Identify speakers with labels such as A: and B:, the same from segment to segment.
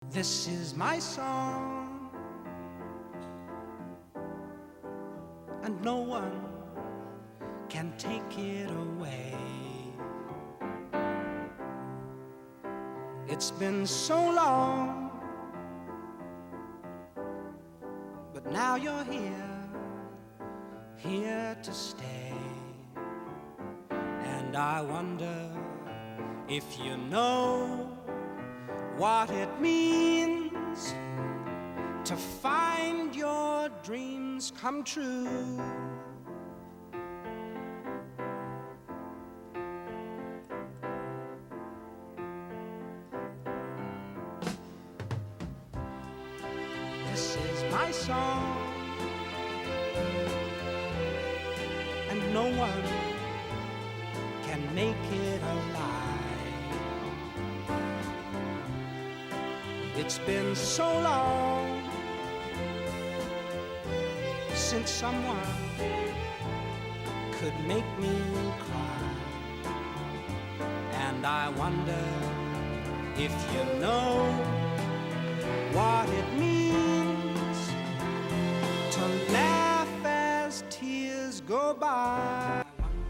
A: This is my song, and no one can take it away. It's been so long, but now you're here to stay. And I wonder if you know what it means to find your dreams come true. This is my song, and no one can make it alive. It's been so long since someone could make me cry. And I wonder if you know what it means to laugh as tears go by.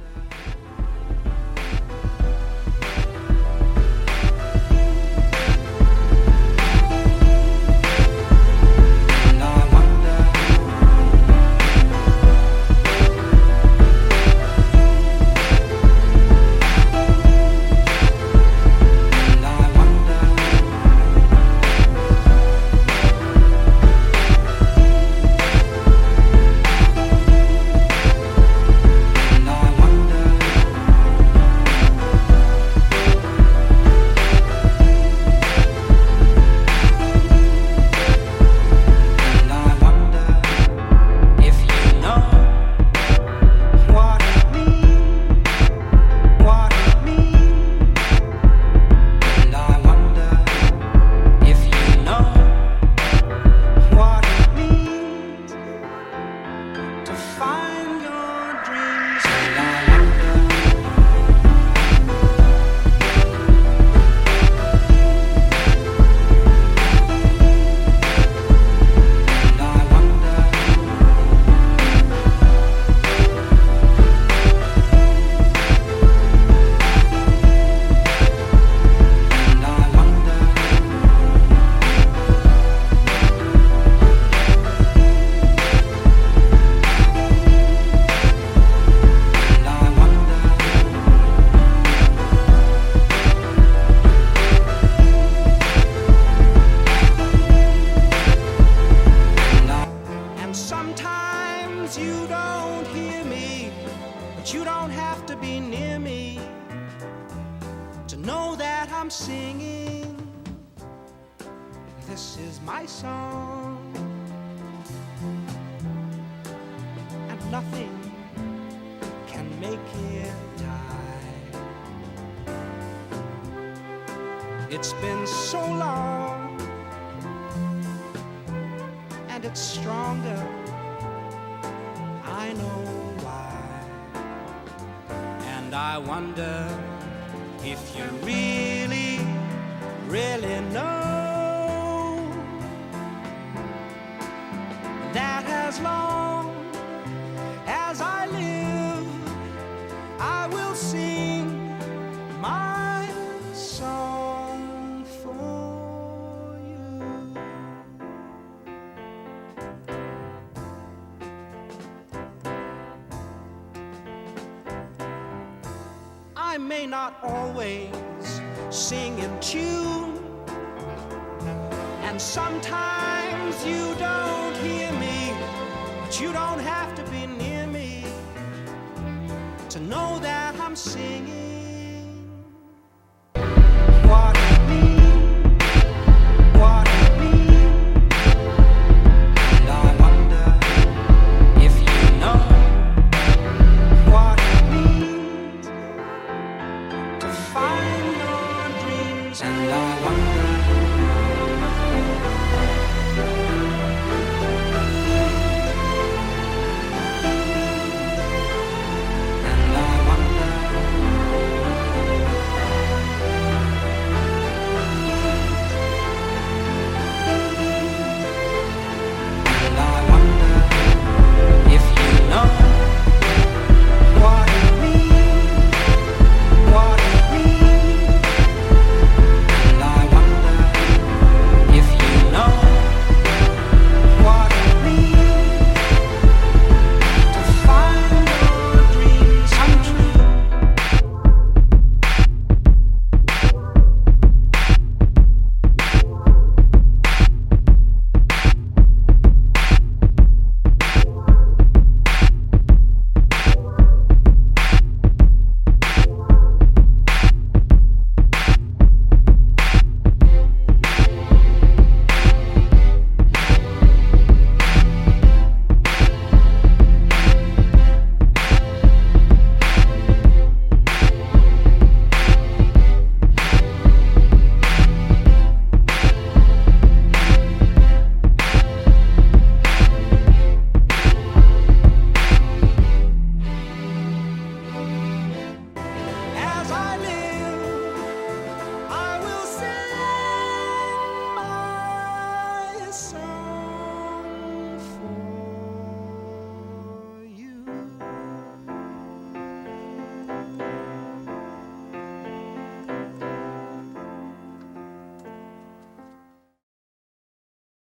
A: You don't hear me, but you don't have to be near me to know that I'm singing. This is my song, and nothing can make it die. It's been so long, and it's stronger. I know why. And I wonder if you really, really know that as long as I live, I will sing my song for you. I may not always sing in tune, and sometimes you don't hear me, but you don't have to be near me to know that I'm singing.